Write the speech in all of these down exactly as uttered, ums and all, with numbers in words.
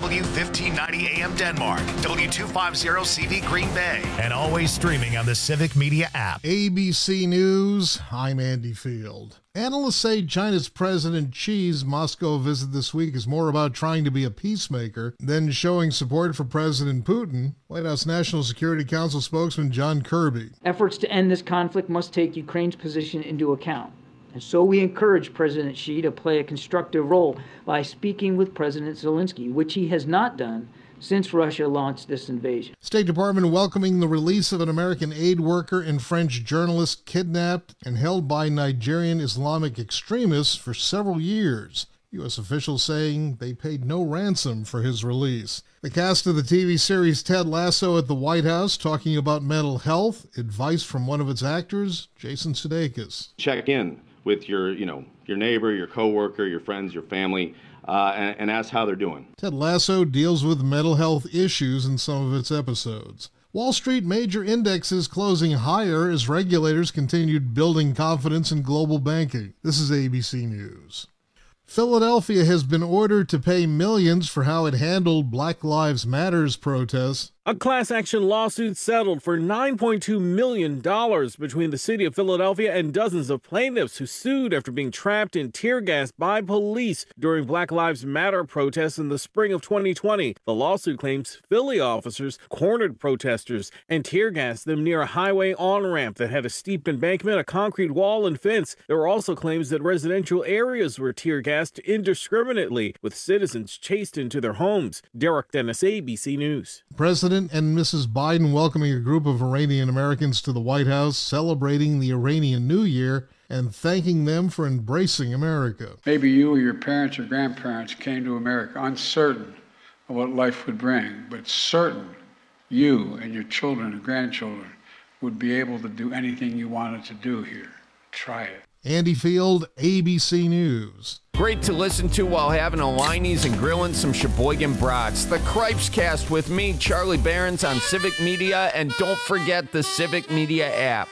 W fifteen ninety A M Denmark, W two fifty C V Green Bay, and always streaming on the Civic Media app. A B C News, I'm Andy Field. Analysts say China's President Xi's Moscow visit this week is more about trying to be a peacemaker than showing support for President Putin. White House National Security Council spokesman John Kirby. Efforts to end this conflict must take Ukraine's position into account. And so we encourage President Xi to play a constructive role by speaking with President Zelensky, which he has not done since Russia launched this invasion. State Department welcoming the release of an American aid worker and French journalist kidnapped and held by Nigerian Islamic extremists for several years. U S officials saying they paid no ransom for his release. The cast of the T V series Ted Lasso at the White House talking about mental health, advice from one of its actors, Jason Sudeikis. Check in with your, you know, your neighbor, your coworker, your friends, your family, uh, and, and ask how they're doing. Ted Lasso deals with mental health issues in some of its episodes. Wall Street major indexes closing higher as regulators continued building confidence in global banking. This is A B C News. Philadelphia has been ordered to pay millions for how it handled Black Lives Matter's protests. A class action lawsuit settled for nine point two million dollars between the city of Philadelphia and dozens of plaintiffs who sued after being trapped in tear gas by police during Black Lives Matter protests in the spring of twenty twenty. The lawsuit claims Philly officers cornered protesters and tear gassed them near a highway on-ramp that had a steep embankment, a concrete wall, and fence. There were also claims that residential areas were tear gassed indiscriminately, with citizens chased into their homes. Derek Dennis, A B C News. President and Missus Biden welcoming a group of Iranian Americans to the White House, celebrating the Iranian New Year and thanking them for embracing America. Maybe you or your parents or grandparents came to America uncertain of what life would bring, but certain you and your children and grandchildren would be able to do anything you wanted to do here. Try it. Andy Field, A B C News. Great to listen to while having a Liney's and grilling some Sheboygan brats. The Cripes Cast with me, Charlie Barons, on Civic Media, and don't forget the Civic Media app.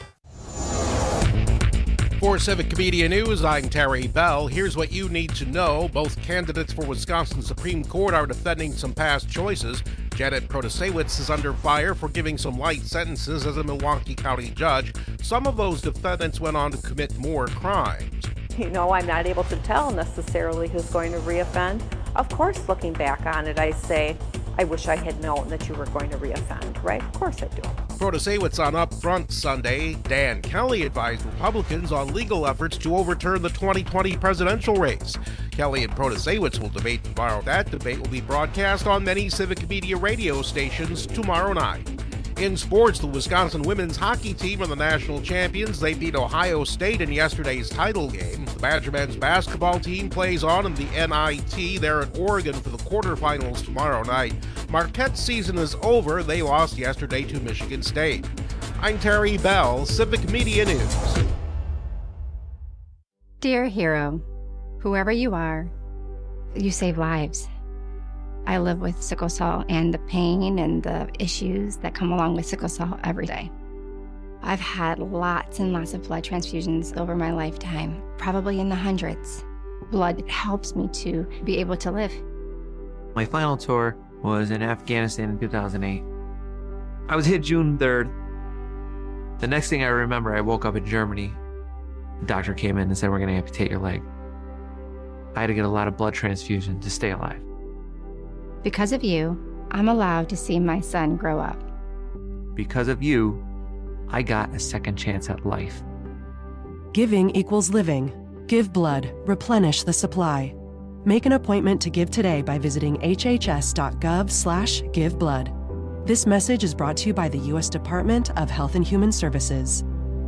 For Civic Media News, I'm Terry Bell. Here's what you need to know. Both candidates for Wisconsin Supreme Court are defending some past choices. Janet Protasiewicz is under fire for giving some light sentences as a Milwaukee County judge. Some of those defendants went on to commit more crimes. You know, I'm not able to tell necessarily who's going to reoffend. Of course, looking back on it, I say, I wish I had known that you were going to reoffend, right? Of course I do. Protasiewicz on Upfront Sunday. Dan Kelly advised Republicans on legal efforts to overturn the twenty twenty presidential race. Kelly and Protasiewicz will debate tomorrow. That debate will be broadcast on many Civic Media radio stations tomorrow night. In sports, the Wisconsin women's hockey team are the national champions. They beat Ohio State in yesterday's title game. The Badger men's basketball team plays on in the N I T. They're at Oregon for the quarterfinals tomorrow night. Marquette's season is over. They lost yesterday to Michigan State. I'm Terry Bell, Civic Media News. Dear hero, whoever you are, you save lives. I live with sickle cell and the pain and the issues that come along with sickle cell every day. I've had lots and lots of blood transfusions over my lifetime, probably in the hundreds. Blood helps me to be able to live. My final tour was in Afghanistan in two thousand eight. I was hit June third. The next thing I remember, I woke up in Germany. The doctor came in and said, we're going to amputate your leg. I had to get a lot of blood transfusion to stay alive. Because of you, I'm allowed to see my son grow up. Because of you, I got a second chance at life. Giving equals living. Give blood. Replenish the supply. Make an appointment to give today by visiting hhs.gov slash give blood. This message is brought to you by the U S Department of Health and Human Services.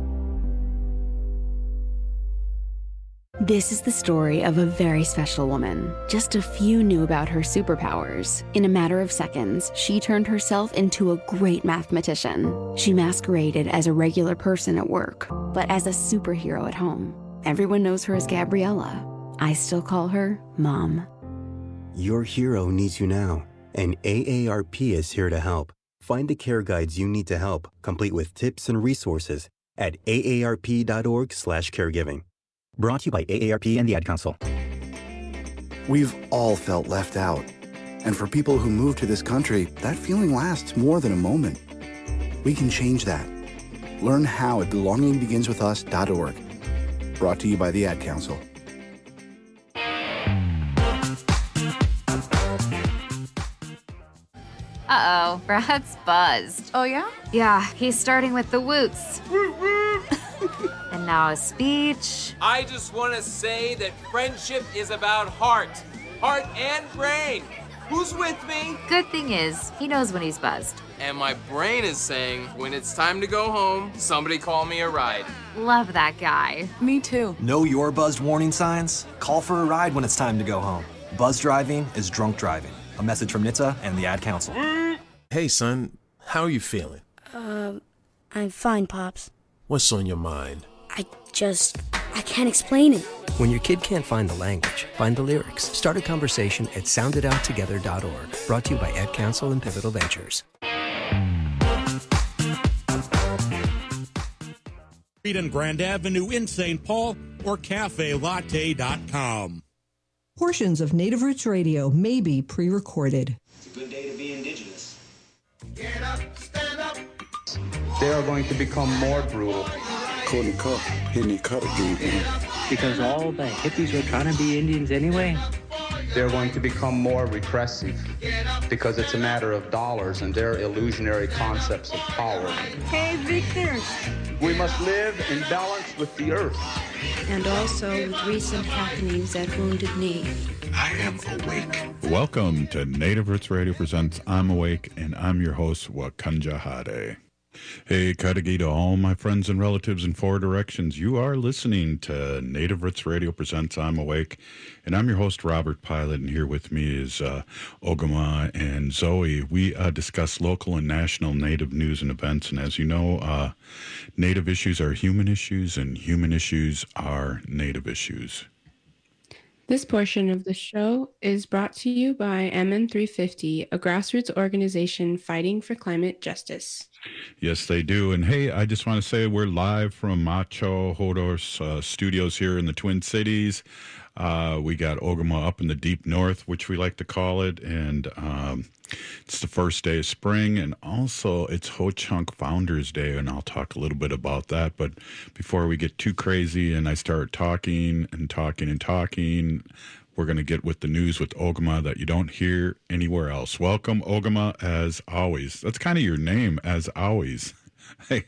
This is the story of a very special woman. Just a few knew about her superpowers. In a matter of seconds, she turned herself into a great mathematician. She masqueraded as a regular person at work, but as a superhero at home. Everyone knows her as Gabriella. I still call her Mom. Your hero needs you now, and A A R P is here to help. Find the care guides you need to help, complete with tips and resources at aarp.org slash caregiving. Brought to you by A A R P and the Ad Council. We've all felt left out. And for people who move to this country, that feeling lasts more than a moment. We can change that. Learn how at belonging begins with us dot org. Brought to you by the Ad Council. Uh-oh, Brad's buzzed. Oh, yeah? Yeah, he's starting with the woots. And now a speech. I just want to say that friendship is about heart. Heart and brain. Who's with me? Good thing is, he knows when he's buzzed. And my brain is saying, when it's time to go home, somebody call me a ride. Love that guy. Me too. Know your buzzed warning signs? Call for a ride when it's time to go home. Buzz driving is drunk driving. A message from N H T S A and the Ad Council. Hey, son, how are you feeling? Um, I'm fine, Pops. What's on your mind? I just, I can't explain it. When your kid can't find the language, find the lyrics. Start a conversation at sound it out together dot org. Brought to you by Ad Council and Pivotal Ventures. Street and Grand Avenue in Saint Paul or cafe latte dot com. Portions of Native Roots Radio may be pre-recorded. It's a good day to be indigenous. Get up, stand up. They are going to become more brutal. Couldn't cut, hitting cut again. Because all the hippies were trying to be Indians anyway. They're going to become more repressive because it's a matter of dollars and their illusionary concepts of power. Hey, Victor. We must live in balance with the earth. And also with recent happenings at Wounded Knee. I am awake. Welcome to Native Roots Radio presents I'm Awake, and I'm your host, Wakanja Hade. Hey, Kadagi to all my friends and relatives in four directions. You are listening to Native Roots Radio presents I'm Awake, and I'm your host, Robert Pilot, and here with me is uh, Ogama and Zoe. We uh, discuss local and national Native news and events, and as you know, uh, Native issues are human issues, and human issues are Native issues. This portion of the show is brought to you by M N three fifty, a grassroots organization fighting for climate justice. Yes, they do. And hey, I just want to say we're live from Macho Hodor's uh, studios here in the Twin Cities. Uh, we got Ogama up in the deep north, which we like to call it. And um, it's the first day of spring. And also it's Ho Chunk Founders Day. And I'll talk a little bit about that. But before we get too crazy and I start talking and talking and talking, we're going to get with the news with Ogama that you don't hear anywhere else. Welcome, Ogama, as always. That's kind of your name, as always. Hey,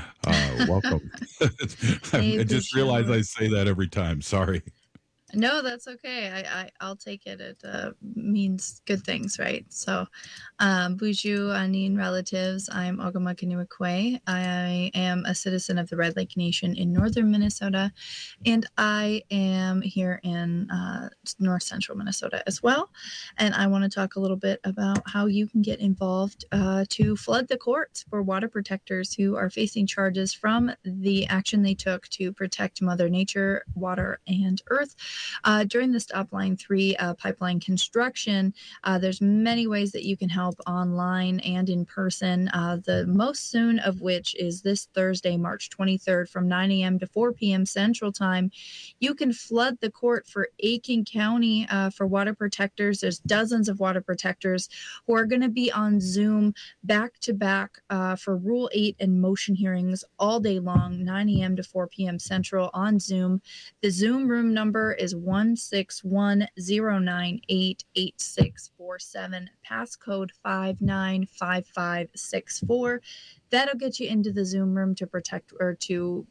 uh, welcome. I, I just realized I say that every time. Sorry. No, that's okay. I, I, I'll take it. It uh, means good things, right? So, um, Buju, Anin relatives, I'm Ogama Kaniwakwe. I am a citizen of the Red Lake Nation in northern Minnesota, and I am here in uh, north central Minnesota as well. And I want to talk a little bit about how you can get involved uh, to flood the courts for water protectors who are facing charges from the action they took to protect Mother Nature, water, and earth. Uh, during the Stop Line three uh, pipeline construction, uh, there's many ways that you can help online and in person, uh, the most soon of which is this Thursday, March twenty-third from nine a.m. to four p.m. Central Time. You can flood the court for Aiken County uh, for water protectors. There's dozens of water protectors who are going to be on Zoom back to back uh, for Rule eight and motion hearings all day long, nine a.m. to four p.m. Central on Zoom. The Zoom room number is one six one zero nine eight eight six four seven, passcode five nine five five six four. That'll get you into the Zoom room to protect or to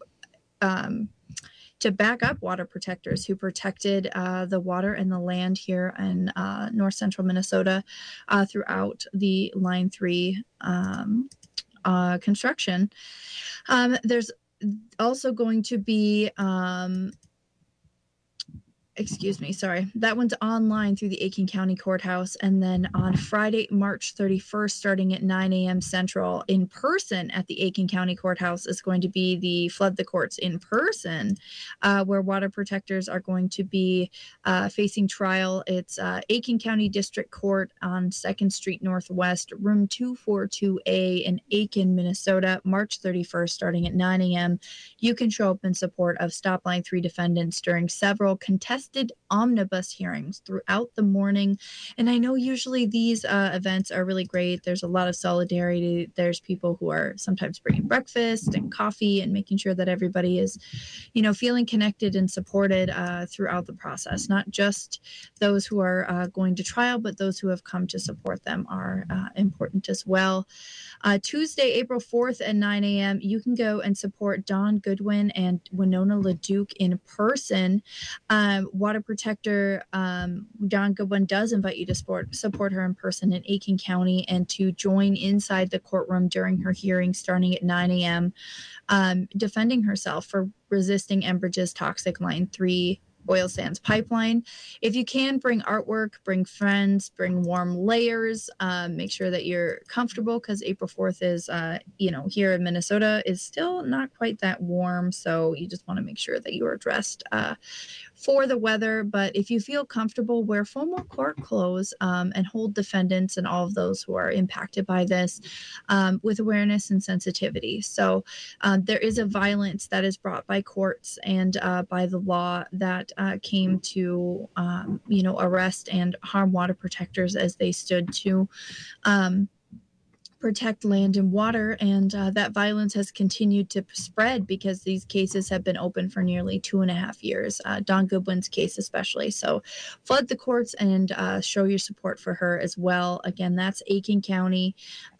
um, to back up water protectors who protected uh, the water and the land here in uh, north central Minnesota uh, throughout the Line three um, uh, construction. Um, there's also going to be um, Excuse me, sorry. That one's online through the Aiken County Courthouse. And then on Friday, March thirty-first, starting at nine a.m. Central, in person at the Aiken County Courthouse is going to be the Flood the Courts in person, uh, where water protectors are going to be uh, facing trial. It's uh, Aiken County District Court on second Street Northwest, room two forty-two A in Aiken, Minnesota, March thirty-first, starting at nine a.m. You can show up in support of Stop Line three defendants during several contested contested omnibus hearings throughout the morning. And I know usually these uh, events are really great. There's a lot of solidarity. There's people who are sometimes bringing breakfast and coffee and making sure that everybody is, you know, feeling connected and supported uh, throughout the process. Not just those who are uh, going to trial, but those who have come to support them are uh, important as well. Uh, Tuesday, April fourth at nine a.m., you can go and support Don Goodwin and Winona LaDuke in person. Um, water protector um, Don Goodwin does invite you to support, support her in person in Aiken County and to join inside the courtroom during her hearing starting at nine a.m., um, defending herself for resisting Enbridge's toxic Line three oil sands pipeline. If you can, bring artwork, bring friends, bring warm layers, um, make sure that you're comfortable because April fourth is, uh, you know, here in Minnesota is still not quite that warm. So you just want to make sure that you are dressed uh, for the weather. But if you feel comfortable, wear formal court clothes um, and hold defendants and all of those who are impacted by this um, with awareness and sensitivity. So um, there is a violence that is brought by courts and uh, by the law that Uh, came to, um, you know, arrest and harm water protectors as they stood to um, protect land and water. And uh, that violence has continued to spread because these cases have been open for nearly two and a half years, uh, Don Goodwin's case especially. So flood the courts and uh, show your support for her as well. Again, that's Aiken County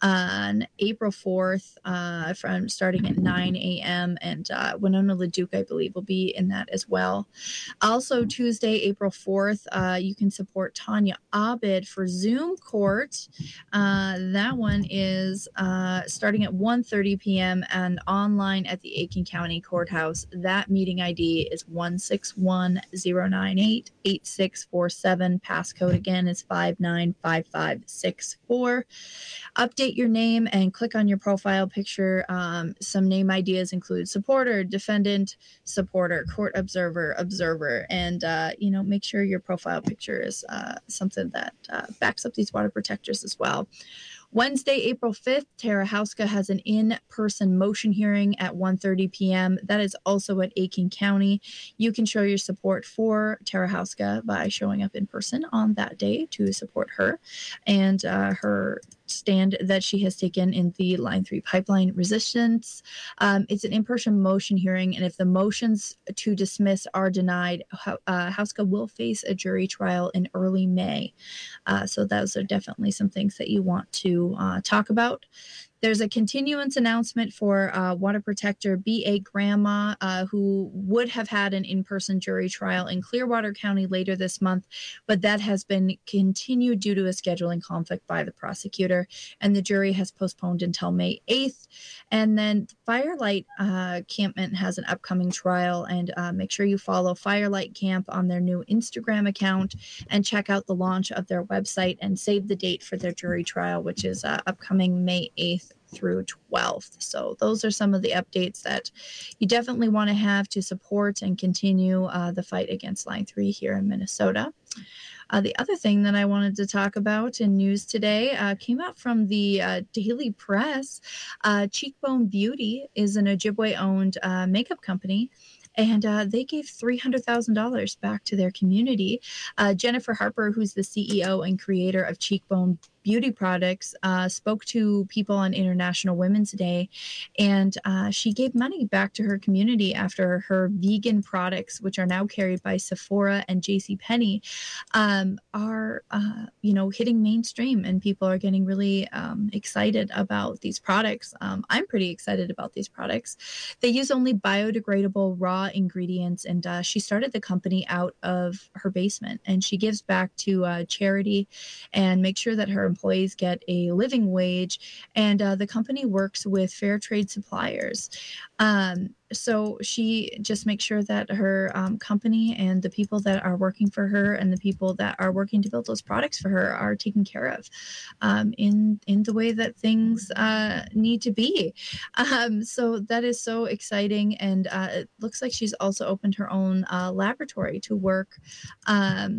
on April fourth uh, from starting at nine a.m. And uh, Winona LaDuke, I believe, will be in that as well. Also, Tuesday, April fourth, uh, you can support Tanya Abid for Zoom court. Uh, that one is is uh, starting at one thirty p.m. and online at the Aiken County Courthouse. That meeting I D is one six one zero nine eight eight six four seven. Passcode again is five nine five five six four. Update your name and click on your profile picture. Um, some name ideas include supporter, defendant, supporter, court observer, observer, and uh, you know, make sure your profile picture is uh, something that uh, backs up these water protectors as well. Wednesday, April fifth, Tara Houska has an in-person motion hearing at one thirty p.m. That is also at Aiken County. You can show your support for Tara Houska by showing up in person on that day to support her and uh, her stand that she has taken in the Line three pipeline resistance. Um, it's an in-person motion hearing, and if the motions to dismiss are denied, uh, Houska will face a jury trial in early May. Uh, so those are definitely some things that you want to uh, talk about. There's a continuance announcement for uh, water protector B A. Grandma, uh, who would have had an in-person jury trial in Clearwater County later this month, but that has been continued due to a scheduling conflict by the prosecutor, and the jury has postponed until May eighth. And then Firelight uh, Campment has an upcoming trial, and uh, make sure you follow Firelight Camp on their new Instagram account and check out the launch of their website and save the date for their jury trial, which is uh, upcoming May eighth through twelfth. So those are some of the updates that you definitely want to have to support and continue uh, the fight against Line three here in Minnesota. Uh, the other thing that I wanted to talk about in news today uh, came out from the uh, Daily Press. Uh, Cheekbone Beauty is an Ojibwe-owned uh, makeup company, and uh, they gave three hundred thousand dollars back to their community. Uh, Jennifer Harper, who's the C E O and creator of Cheekbone Beauty Products, uh, spoke to people on International Women's Day, and uh, she gave money back to her community after her vegan products, which are now carried by Sephora and JCPenney, um, are uh, you know, hitting mainstream, and people are getting really um, excited about these products. Um, I'm pretty excited about these products. They use only biodegradable raw ingredients, and uh, she started the company out of her basement, and she gives back to uh, charity and makes sure that her employees get a living wage, and uh, the company works with fair trade suppliers. Um, so she just makes sure that her um, company and the people that are working for her and the people that are working to build those products for her are taken care of um, in in the way that things uh, need to be. Um, so that is so exciting, and uh, it looks like she's also opened her own uh, laboratory to work Um,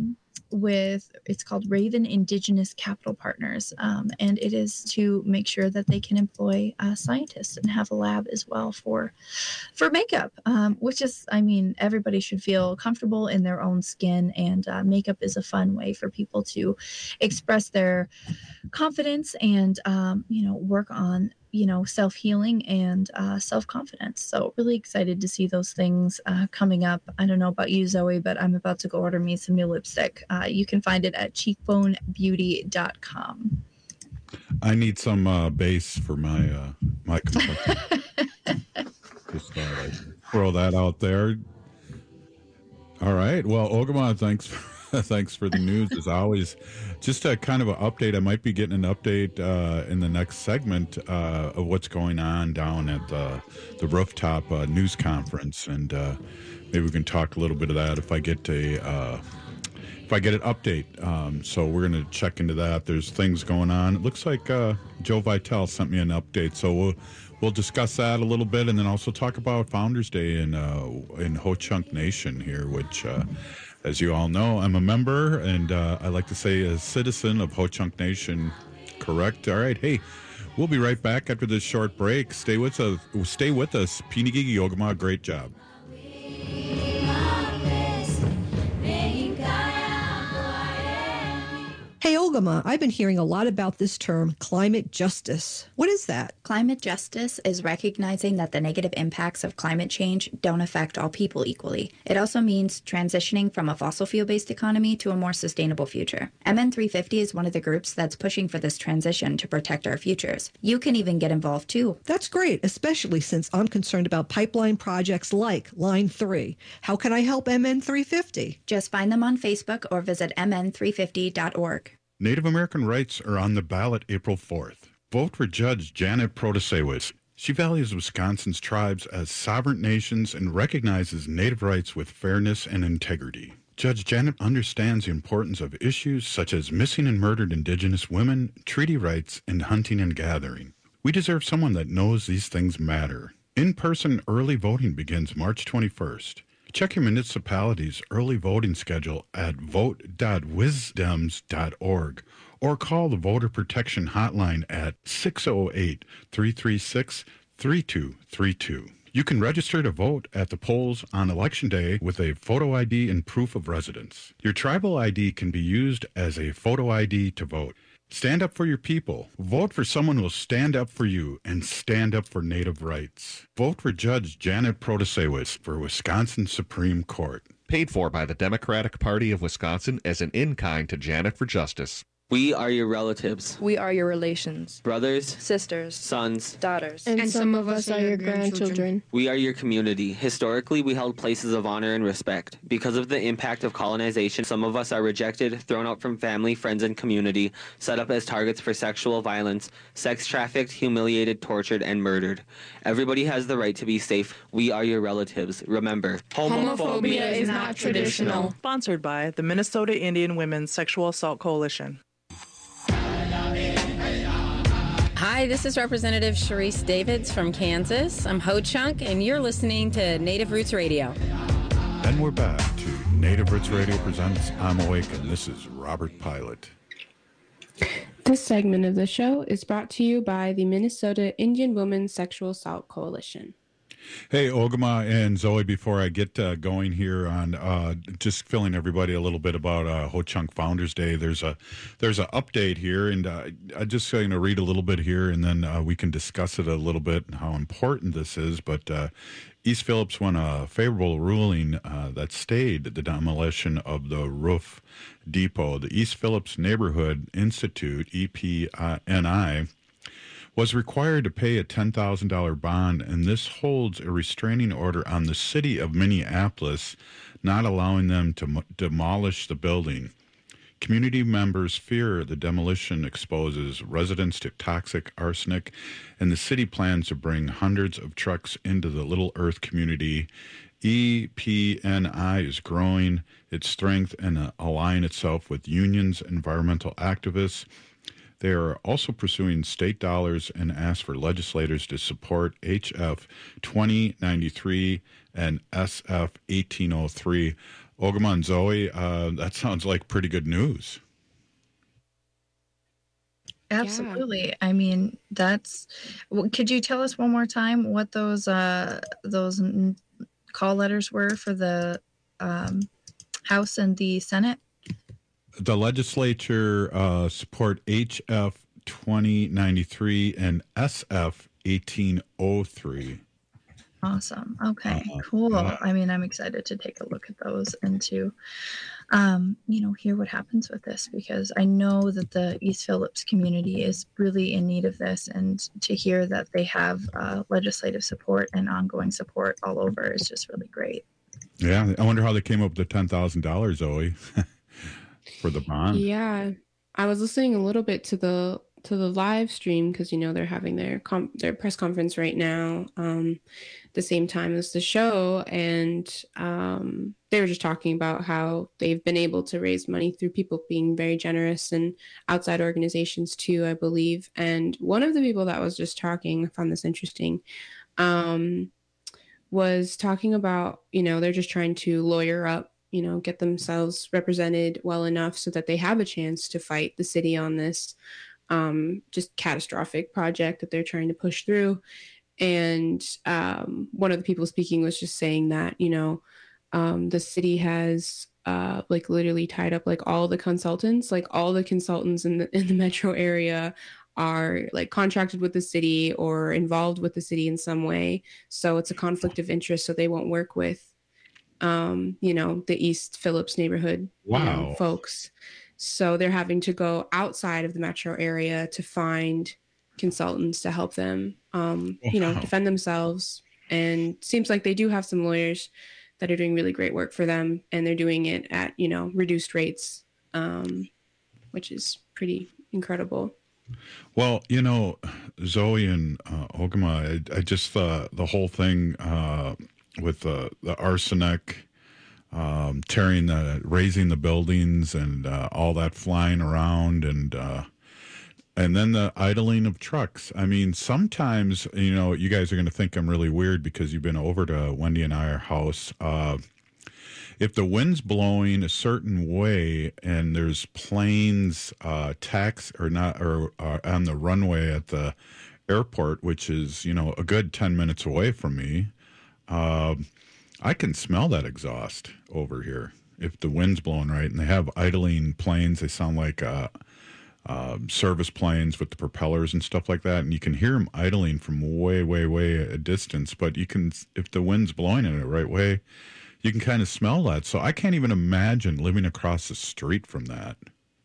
with, it's called Raven Indigenous Capital Partners. Um, and it is to make sure that they can employ uh, scientists and have a lab as well for, for makeup, um, which is, I mean, everybody should feel comfortable in their own skin, and uh, makeup is a fun way for people to express their confidence and, um, you know, work on, you know, self-healing and uh, self-confidence. So really excited to see those things uh, coming up. I don't know about you, Zoe, but I'm about to go order me some new lipstick. Uh, you can find it at cheekbone beauty dot com. I need some uh, base for my uh, my complexion. Just uh, like, throw that out there. All right. Well, Ogama, thanks for, thanks for the news as always. Just a kind of an update. I might be getting an update uh, in the next segment uh, of what's going on down at the the rooftop uh, news conference, and uh, maybe we can talk a little bit of that if I get a uh, if I get an update. Um, so we're going to check into that. There's things going on. It looks like uh, Joe Vitale sent me an update, so we'll we'll discuss that a little bit, and then also talk about Founders Day in uh, in Ho-Chunk Nation here, which. Uh, As you all know, I'm a member, and uh, I like to say a citizen of Ho-Chunk Nation. Correct. All right. Hey, we'll be right back after this short break. Stay with us. Stay with us. Pinigigi Ogama, great job. Hey, Ogama, I've been hearing a lot about this term, climate justice. What is that? Climate justice is recognizing that the negative impacts of climate change don't affect all people equally. It also means transitioning from a fossil fuel-based economy to a more sustainable future. M N three fifty is one of the groups that's pushing for this transition to protect our futures. You can even get involved too. That's great, especially since I'm concerned about pipeline projects like Line three. How can I help M N three fifty? Just find them on Facebook or visit M N three fifty dot org. Native American rights are on the ballot April fourth. Vote for Judge Janet Protasewicz. She values Wisconsin's tribes as sovereign nations and recognizes Native rights with fairness and integrity. Judge Janet understands the importance of issues such as missing and murdered Indigenous women, treaty rights, and hunting and gathering. We deserve someone that knows these things matter. In-person early voting begins March twenty-first. Check your municipality's early voting schedule at vote dot wisdems dot org or call the Voter Protection Hotline at six oh eight, three three six, three two three two. You can register to vote at the polls on Election Day with a photo I D and proof of residence. Your tribal I D can be used as a photo I D to vote. Stand up for your people. Vote for someone who will stand up for you and stand up for Native rights. Vote for Judge Janet Protasewicz for Wisconsin Supreme Court. Paid for by the Democratic Party of Wisconsin as an in-kind to Janet for Justice. We are your relatives. We are your relations. Brothers. Sisters. Sons. Daughters. And, and some of us are your grandchildren. We are your community. Historically, we held places of honor and respect. Because of the impact of colonization, some of us are rejected, thrown out from family, friends, and community, set up as targets for sexual violence, sex trafficked, humiliated, tortured, and murdered. Everybody has the right to be safe. We are your relatives. Remember, homophobia is not traditional. Sponsored by the Minnesota Indian Women's Sexual Assault Coalition. Hi, this is Representative Sharice Davids from Kansas. I'm Ho-Chunk, and you're listening to Native Roots Radio. And we're back to Native Roots Radio presents I'm Awake, and this is Robert Pilot. This segment of the show is brought to you by the Minnesota Indian Women's Sexual Assault Coalition. Hey, Ogama and Zoe, before I get uh, going here on uh, just filling everybody a little bit about uh, Ho-Chunk Founders Day, there's a there's an update here, and uh, I'm just going to read a little bit here, and then uh, we can discuss it a little bit and how important this is. But uh, East Phillips won a favorable ruling uh, that stayed the demolition of the roof depot. The East Phillips Neighborhood Institute, E P N I, was required to pay a ten thousand dollars bond, and this holds a restraining order on the city of Minneapolis, not allowing them to m- demolish the building. Community members fear the demolition exposes residents to toxic arsenic, and the city plans to bring hundreds of trucks into the Little Earth community. E P N I is growing its strength and uh, aligning itself with unions, environmental activists. They are also pursuing state dollars and ask for legislators to support H F twenty ninety-three and S F eighteen oh three. Ogama and Zoe, uh, that sounds like pretty good news. Absolutely. I mean, that's. Well, could you tell us one more time what those uh, those call letters were for the um, House and the Senate? The legislature uh, support H F twenty ninety-three and S F eighteen oh three. Awesome. Okay, Uh, cool. uh, I mean, I'm excited to take a look at those and to, um, you know, hear what happens with this, because I know that the East Phillips community is really in need of this, and to hear that they have uh, legislative support and ongoing support all over is just really great. Yeah, I wonder how they came up with the ten thousand dollars, Zoe, for the bond. Yeah, I was listening a little bit to the to the live stream because you know they're having their com- their press conference right now, um, the same time as the show, and um, they were just talking about how they've been able to raise money through people being very generous and outside organizations too, I believe. And one of the people that was just talking, I found this interesting, um, was talking about, you know, they're just trying to lawyer up, you know, get themselves represented well enough so that they have a chance to fight the city on this um, just catastrophic project that they're trying to push through. And um, one of the people speaking was just saying that, you know, um, the city has uh, like literally tied up like all the consultants, like all the consultants in the in the metro area are like contracted with the city or involved with the city in some way. So it's a conflict of interest. So they won't work with, um, you know, the East Phillips neighborhood Wow. you know, folks. So they're having to go outside of the metro area to find consultants to help them, um, you know, Wow. defend themselves. And seems like they do have some lawyers that are doing really great work for them, and they're doing it at, you know, reduced rates, um, which is pretty incredible. Well, you know, Zoe and uh, Ogama, I, I just thought the whole thing uh, with the the arsenic, um, tearing the, raising the buildings, and uh, all that flying around, and uh, and then the idling of trucks. I mean, sometimes, you know, you guys are going to think I'm really weird because you've been over to Wendy and our house. Uh, If the wind's blowing a certain way and there's planes uh, tax or not or uh, on the runway at the airport, which is, you know, a good ten minutes away from me, uh, I can smell that exhaust over here. If the wind's blowing right, and they have idling planes, they sound like uh, uh, service planes with the propellers and stuff like that, and you can hear them idling from way, way, way a distance. But you can, if the wind's blowing in the right way, you can kind of smell that. So I can't even imagine living across the street from that.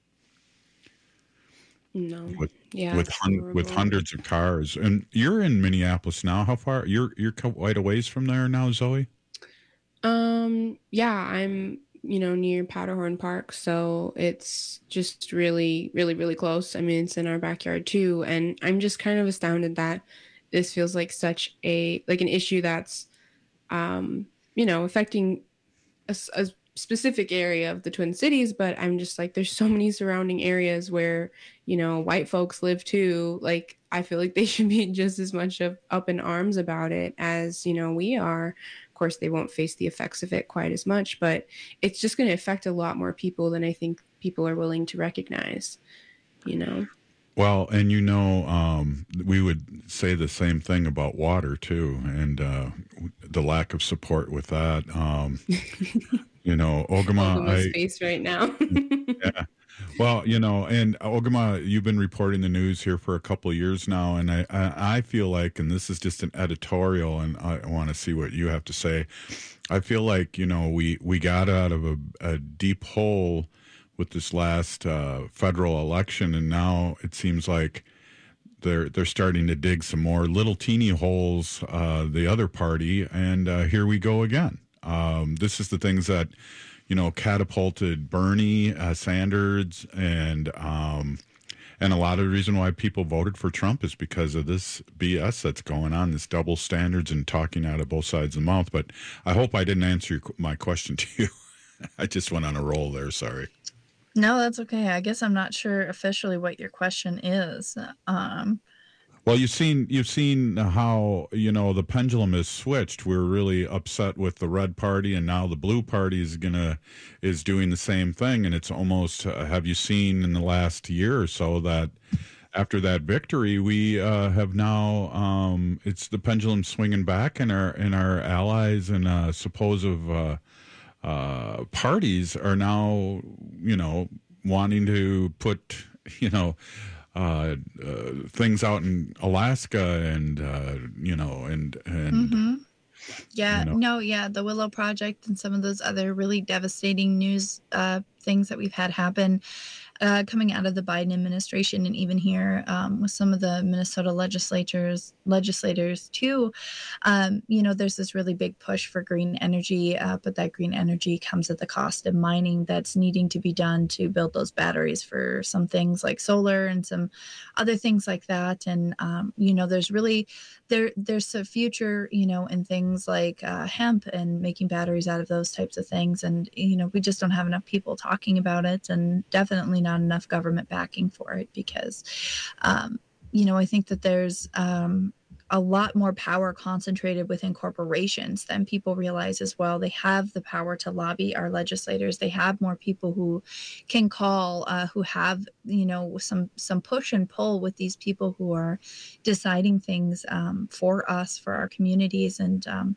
No. With Yeah, with it's hun- horrible. with hundreds of cars. And you're in Minneapolis now. How far? You're you're quite a ways from there now, Zoe? Um, yeah, I'm, you know, near Powderhorn Park, so it's just really, really, really close. I mean, it's in our backyard too, and I'm just kind of astounded that this feels like such a like an issue that's, um, you know, affecting a, s- a specific area of the Twin Cities. But I'm just like, there's so many surrounding areas where, you know, white folks live too. Like, I feel like they should be just as much of up in arms about it as, you know, we are. Of course, they won't face the effects of it quite as much, but it's just going to affect a lot more people than I think people are willing to recognize, you know? Well, and you know, um, we would say the same thing about water too, and uh, the lack of support with that. Um, you know, Ogama, Ogama's I, face right now. yeah. Well, you know, and Ogama, you've been reporting the news here for a couple of years now, and I, I, I feel like, and this is just an editorial, and I want to see what you have to say. I feel like, you know, we, we got out of a, a deep hole with this last uh, federal election, and now it seems like they're they're starting to dig some more little teeny holes, uh, the other party, and uh, here we go again. Um, this is the things that, you know, catapulted Bernie uh, Sanders, and um, and a lot of the reason why people voted for Trump is because of this B S that's going on, this double standards and talking out of both sides of the mouth. But I hope I didn't answer your, my question to you. I just went on a roll there. Sorry. No, that's okay. I guess I'm not sure officially what your question is. Um, Well, you've seen you've seen how, you know, the pendulum has switched. We're really upset with the red party, and now the blue party is gonna is doing the same thing. And it's almost uh, have you seen in the last year or so that after that victory, we uh, have now um, it's the pendulum swinging back, and our and our allies and uh, supposed uh, uh, parties are now, you know, wanting to put, you know. Uh, uh, things out in Alaska and, uh, you know, and, and, mm-hmm. yeah, you know. no, yeah, the Willow Project and some of those other really devastating news uh, things that we've had happen uh, coming out of the Biden administration, and even here um, with some of the Minnesota legislators, legislators too. Um, you know, there's this really big push for green energy, uh, but that green energy comes at the cost of mining that's needing to be done to build those batteries for some things like solar and some other things like that. And um, you know, there's really there there's a future, you know, in things like uh, hemp and making batteries out of those types of things. And you know, we just don't have enough people talking about it, and definitely not enough government backing for it, because um, you know, I think that there's um, a lot more power concentrated within corporations than people realize as well. They have the power to lobby our legislators. They have more people who can call, uh, who have, you know, some some push and pull with these people who are deciding things um, for us, for our communities. And um,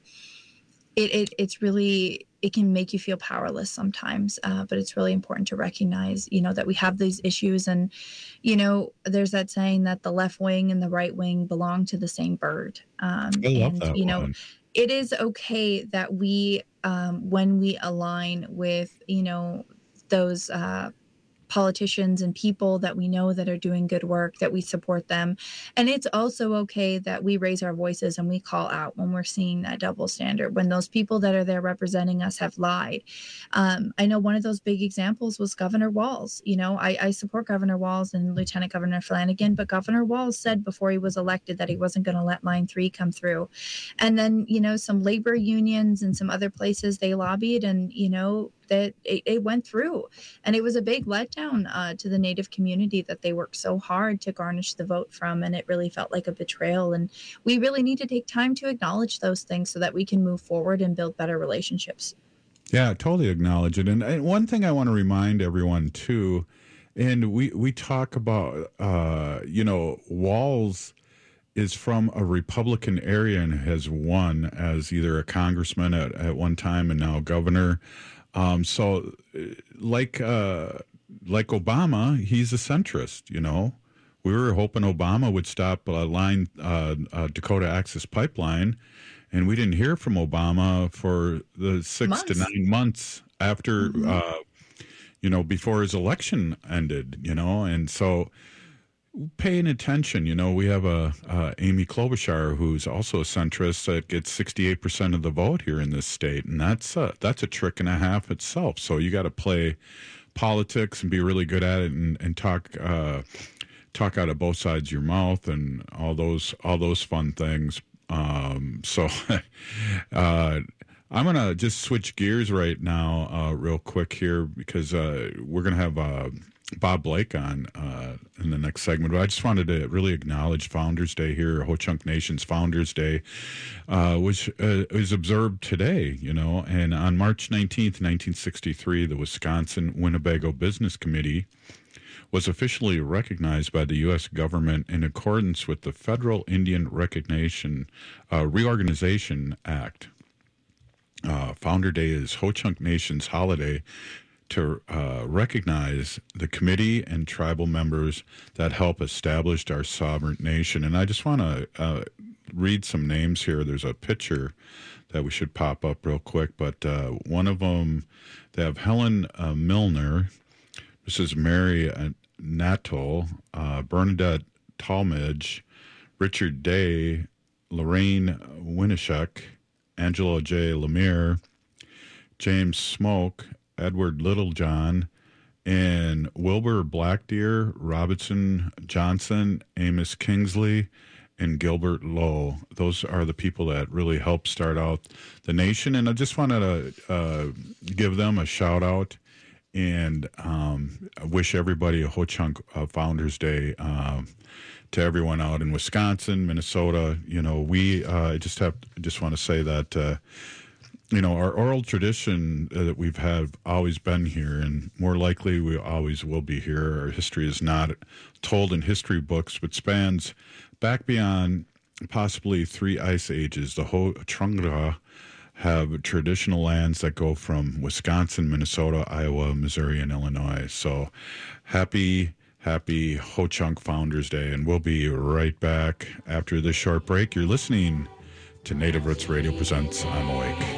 it, it it's really, it can make you feel powerless sometimes, uh, but it's really important to recognize, you know, that we have these issues. And, you know, there's that saying that the left wing and the right wing belong to the same bird. Um, I love and, that you know, one. It is okay that we, um, when we align with, you know, those uh, politicians and people that we know that are doing good work, that we support them. And it's also okay that we raise our voices and we call out when we're seeing that double standard, when those people that are there representing us have lied. Um, I know one of those big examples was Governor Walz. You know, I, I support Governor Walz and Lieutenant Governor Flanagan, but Governor Walz said before he was elected that he wasn't going to let Line three come through. And then, you know, some labor unions and some other places, they lobbied, and, you know, that it, it went through. And it was a big letdown uh, to the Native community that they worked so hard to garnish the vote from. And it really felt like a betrayal. And we really need to take time to acknowledge those things so that we can move forward and build better relationships. Yeah, totally acknowledge it. And, and one thing I want to remind everyone too, and we, we talk about, uh, you know, Walz is from a Republican area and has won as either a congressman at, at one time and now governor. Um, so like, uh, like Obama, he's a centrist, you know. We were hoping Obama would stop uh, line uh, uh, Dakota Access Pipeline, and we didn't hear from Obama for the six months. to nine months after, mm-hmm. uh, you know, before his election ended, you know. And so paying attention, you know, we have a uh, Amy Klobuchar, who's also a centrist, that gets sixty-eight percent of the vote here in this state, and that's a, that's a trick and a half itself. So you got to play politics and be really good at it, and, and talk uh, talk out of both sides of your mouth, and all those all those fun things. Um, so uh, I'm gonna just switch gears right now, uh, real quick here, because uh, we're gonna have Uh, Bob Blake on uh, in the next segment. But I just wanted to really acknowledge Founders Day here, Ho-Chunk Nation's Founders Day, uh, which uh, is observed today, you know. And on March nineteenth, nineteen sixty-three, the Wisconsin Winnebago Business Committee was officially recognized by the U S government in accordance with the Federal Indian Recognition uh, Reorganization Act. Uh, Founder Day is Ho-Chunk Nation's holiday to uh, recognize the committee and tribal members that help establish our sovereign nation. And I just want to uh, read some names here. There's a picture that we should pop up real quick, but uh, one of them, they have Helen uh, Milner, this is Mary uh, Nattol, uh, Bernadette Talmadge, Richard Day, Lorraine Winishek, Angela J. Lemire, James Smoke, Edward Littlejohn, and Wilbur Blackdeer, Robinson Johnson, Amos Kingsley, and Gilbert Lowe. Those are the people that really helped start out the nation. And I just wanted to uh, give them a shout out, and um, I wish everybody a Ho-Chunk uh, Founders Day uh, to everyone out in Wisconsin, Minnesota. You know, we uh, just have just want to say that, uh, you know, our oral tradition uh, that we've had always been here, and more likely we always will be here. Our history is not told in history books, but spans back beyond possibly three ice ages. The Ho-Chunk have traditional lands that go from Wisconsin, Minnesota, Iowa, Missouri, and Illinois. So happy, happy Ho-Chunk Founders Day. And we'll be right back after this short break. You're listening to Native Roots Radio Presents I'm Awake.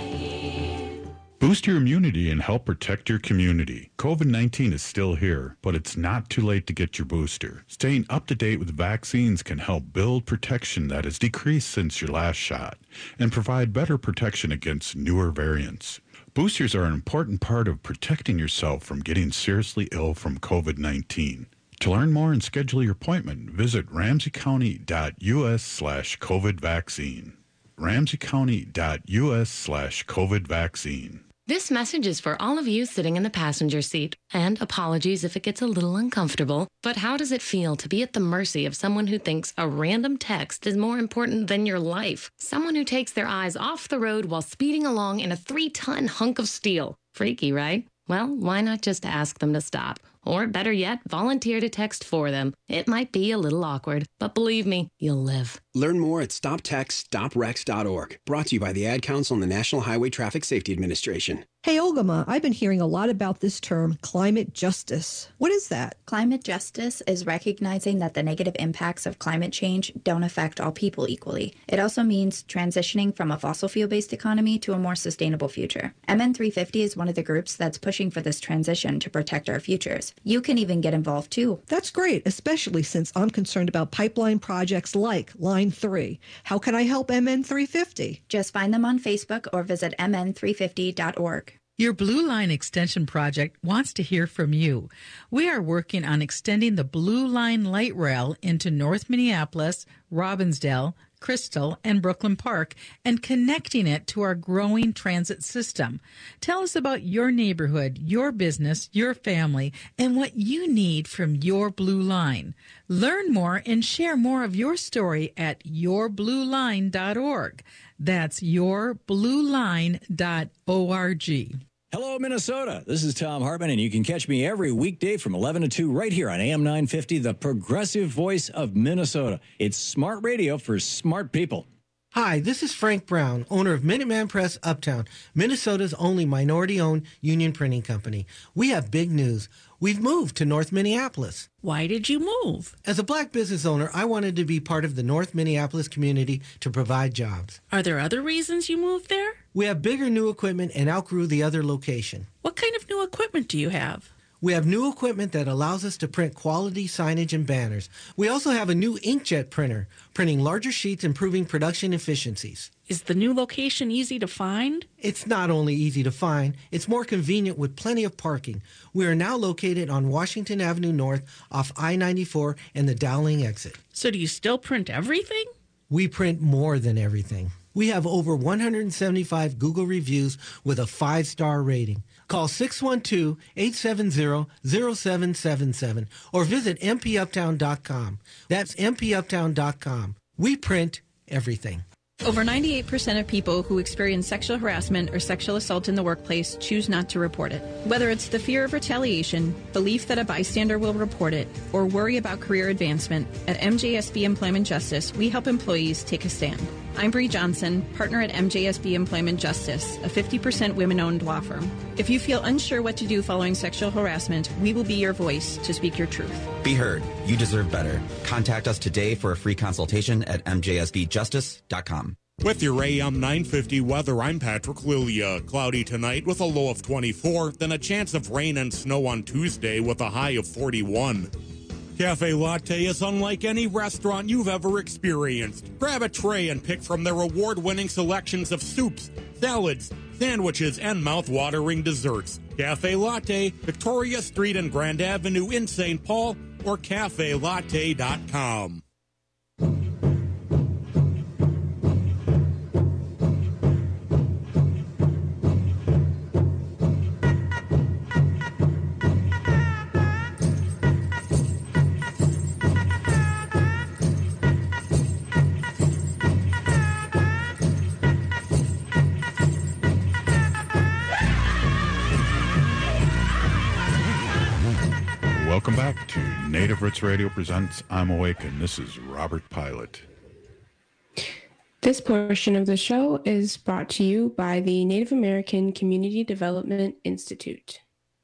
Boost your immunity and help protect your community. COVID nineteen is still here, but it's not too late to get your booster. Staying up to date with vaccines can help build protection that has decreased since your last shot and provide better protection against newer variants. Boosters are an important part of protecting yourself from getting seriously ill from COVID nineteen. To learn more and schedule your appointment, visit ramseycounty.us slash COVID vaccine. ramseycounty.us slash COVID vaccine. This message is for all of you sitting in the passenger seat. And apologies if it gets a little uncomfortable, but how does it feel to be at the mercy of someone who thinks a random text is more important than your life? Someone who takes their eyes off the road while speeding along in a three-ton hunk of steel. Freaky, right? Well, why not just ask them to stop? Or better yet, volunteer to text for them. It might be a little awkward, but believe me, you'll live. Learn more at stop text stop wrecks dot org. Brought to you by the Ad Council and the National Highway Traffic Safety Administration. Hey, Ogama, I've been hearing a lot about this term, climate justice. What is that? Climate justice is recognizing that the negative impacts of climate change don't affect all people equally. It also means transitioning from a fossil fuel-based economy to a more sustainable future. M N three fifty is one of the groups that's pushing for this transition to protect our futures. You can even get involved too. That's great, especially since I'm concerned about pipeline projects like Line three. How can I help M N three fifty? Just find them on Facebook or visit m n three fifty dot org. Your Blue Line Extension project wants to hear from you. We are working on extending the Blue Line light rail into North Minneapolis, Robbinsdale, Crystal, and Brooklyn Park and connecting it to our growing transit system. Tell us about your neighborhood, your business, your family, and what you need from your Blue Line. Learn more and share more of your story at your blue line dot org. That's your blue line dot org. Hello, Minnesota. This is Tom Hartman, and you can catch me every weekday from eleven to two right here on A M nine fifty, the progressive voice of Minnesota. It's smart radio for smart people. Hi, this is Frank Brown, owner of Minuteman Press Uptown, Minnesota's only minority-owned union printing company. We have big news. We've moved to North Minneapolis. Why did you move? As a black business owner, I wanted to be part of the North Minneapolis community to provide jobs. Are there other reasons you moved there? We have bigger new equipment and outgrew the other location. What kind of new equipment do you have? We have new equipment that allows us to print quality signage and banners. We also have a new inkjet printer, printing larger sheets, improving production efficiencies. Is the new location easy to find? It's not only easy to find, it's more convenient with plenty of parking. We are now located on Washington Avenue North off I ninety-four and the Dowling exit. So do you still print everything? We print more than everything. We have over one hundred seventy-five Google reviews with a five-star rating. Call six one two, eight seven zero, zero seven seven seven or visit m p uptown dot com. That's m p uptown dot com. We print everything. Over ninety-eight percent of people who experience sexual harassment or sexual assault in the workplace choose not to report it. Whether it's the fear of retaliation, belief that a bystander will report it, or worry about career advancement, at M J S B Employment Justice, we help employees take a stand. I'm Bree Johnson, partner at M J S B Employment Justice, a fifty percent women-owned law firm. If you feel unsure what to do following sexual harassment, we will be your voice to speak your truth. Be heard. You deserve better. Contact us today for a free consultation at m j s b justice dot com. With your A M nine fifty weather, I'm Patrick Lilia. Cloudy tonight with a low of twenty-four, then a chance of rain and snow on Tuesday with a high of forty-one. Cafe Latte is unlike any restaurant you've ever experienced. Grab a tray and pick from their award-winning selections of soups, salads, sandwiches, and mouth-watering desserts. Cafe Latte, Victoria Street and Grand Avenue in Saint Paul, or cafe latte dot com. to Native Roots Radio presents I'm Awake, and this is Robert Pilot. This portion of the show is brought to you by the Native American Community Development Institute.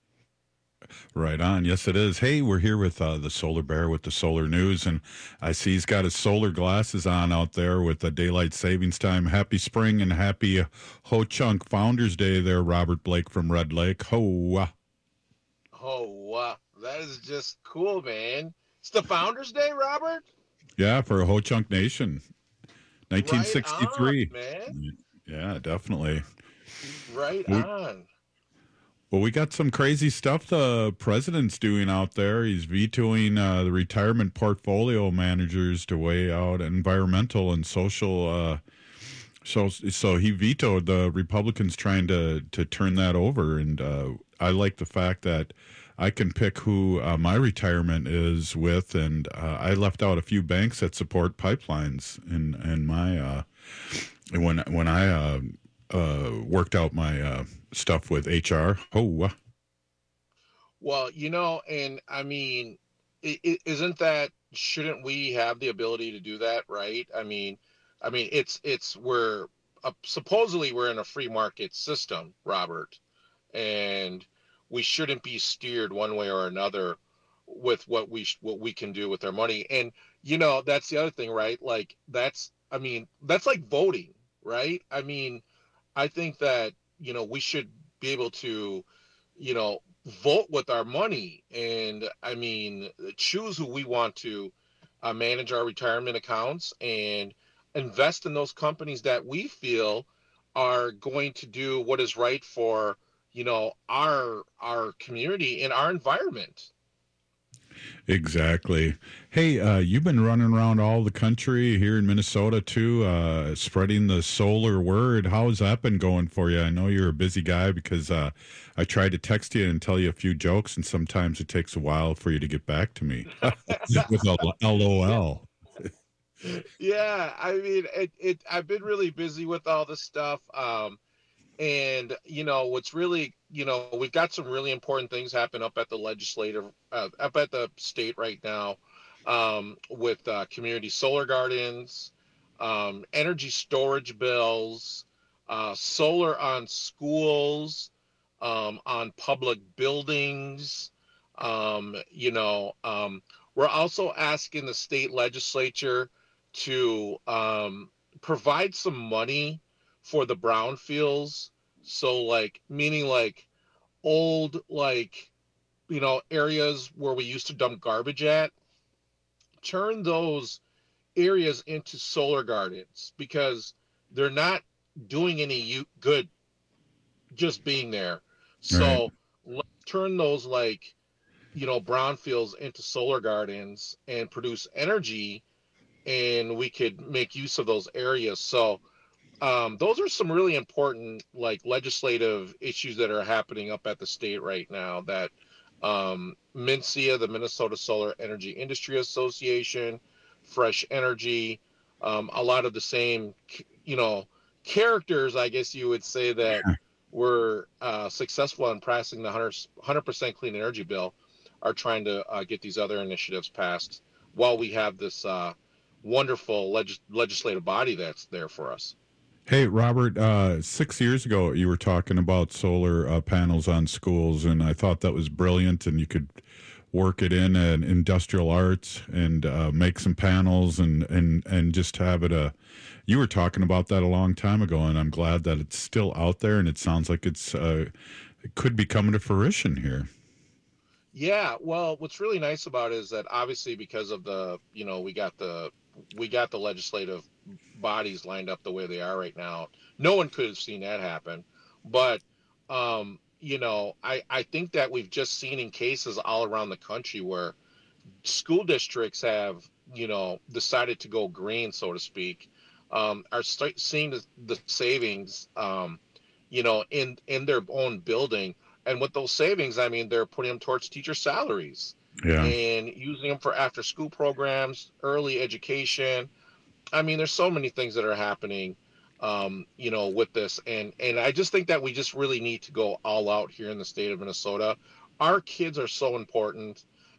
Right on. Yes, it is. Hey, we're here with uh, the Solar Bear with the Solar News, and I see he's got his solar glasses on out there with the daylight savings time. Happy spring and happy uh, Ho Chunk Founders Day there, Robert Blake from Red Lake. Ho! Uh. Oh, wow. That is just cool, man. It's the Founders Day, Robert? Yeah, for Ho Chunk Nation. nineteen sixty-three. Right on, man. Yeah, definitely. Right we, on. Well, we got some crazy stuff the president's doing out there. He's vetoing uh, the retirement portfolio managers to weigh out environmental and social. Uh, so, so he vetoed the Republicans trying to to turn that over. And uh, I like the fact that I can pick who uh, my retirement is with, and uh, I left out a few banks that support pipelines in in my uh, when when I uh, uh, worked out my uh, stuff with H R. Oh, well, you know, and I mean, it, it, isn't that shouldn't we have the ability to do that, right? I mean, I mean, it's it's we're uh, supposedly we're in a free market system, Robert, and we shouldn't be steered one way or another with what we what we can do with our money. And you know, that's the other thing, right? Like that's I mean, that's like voting, right? I mean, I think that, you know, we should be able to, you know, vote with our money and I mean, choose who we want to uh, manage our retirement accounts and invest in those companies that we feel are going to do what is right for, you know, our our community and our environment. Exactly. Hey, uh, you've been running around all the country here in Minnesota too, uh, spreading the solar word. How's that been going for you? I know you're a busy guy because uh, I tried to text you and tell you a few jokes, and sometimes it takes a while for you to get back to me with a L O L. Yeah, I mean, it, it. I've been really busy with all this stuff. Um, And, you know, what's really, you know, we've got some really important things happen up at the legislative, uh, up at the state right now um, with uh, community solar gardens, um, energy storage bills, uh, solar on schools, um, on public buildings. Um, you know, um, we're also asking the state legislature to um, provide some money for the brownfields. So like, meaning like old, like, you know, areas where we used to dump garbage at, turn those areas into solar gardens because they're not doing any good just being there. So right. Let's turn those like, you know, brownfields into solar gardens and produce energy, and we could make use of those areas. So Um, those are some really important, like, legislative issues that are happening up at the state right now that um, MNSEA, the Minnesota Solar Energy Industry Association, Fresh Energy, um, a lot of the same, you know, characters, I guess you would say, that were uh, successful in passing the one hundred percent clean energy bill are trying to uh, get these other initiatives passed while we have this uh, wonderful leg- legislative body that's there for us. Hey, Robert, uh, six years ago, you were talking about solar uh, panels on schools, and I thought that was brilliant, and you could work it in at industrial arts and uh, make some panels and, and, and just have it a, you were talking about that a long time ago, and I'm glad that it's still out there, and it sounds like it's, uh, it could be coming to fruition here. Yeah, well, what's really nice about it is that obviously because of the, you know, we got the, we got the legislative bodies lined up the way they are right now. No one could have seen that happen. But, um, you know, I, I think that we've just seen in cases all around the country where school districts have, you know, decided to go green, so to speak, um, are start seeing the, the savings, um, you know, in, in their own building. And with those savings, I mean, they're putting them towards teacher salaries. Yeah. And using them for after school programs, early education. I mean, there's so many things that are happening, um, you know, with this. And, and I just think that we just really need to go all out here in the state of Minnesota. Our kids are so important.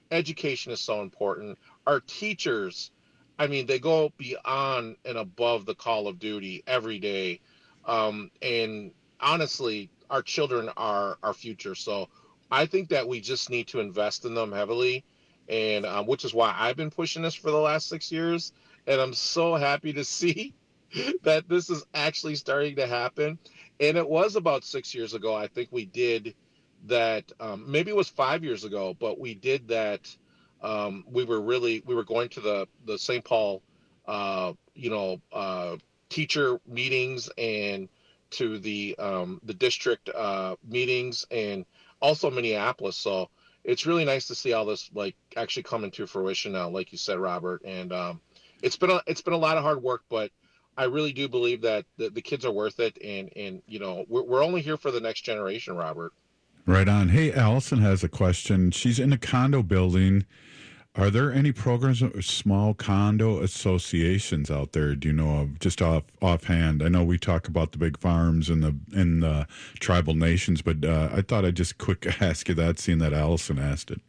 education is so important. Our teachers, I mean, they go beyond and above the call of duty every day. Um, and honestly, our children are our future. So I think that we just need to invest in them heavily, and um, which is why I've been pushing this for the last six years. And I'm so happy to see that this is actually starting to happen. And it was about six years ago, I think we did that. Um, maybe it was five years ago, but we did that. Um, we were really, we were going to the, the Saint Paul, uh, you know, uh, teacher meetings and to the, um, the district uh, meetings and also Minneapolis. So it's really nice to see all this like actually coming to fruition now, like you said, Robert. And um, it's been a, it's been a lot of hard work, but I really do believe that the, the kids are worth it. And, and you know, we're, we're only here for the next generation, Robert. Right on. Hey, Allison has a question. She's in a condo building. Are there any programs or small condo associations out there? Do you know of, just off offhand? I know we talk about the big farms and the in the tribal nations, but uh, I thought I'd just quick ask you that, seeing that Allison asked it.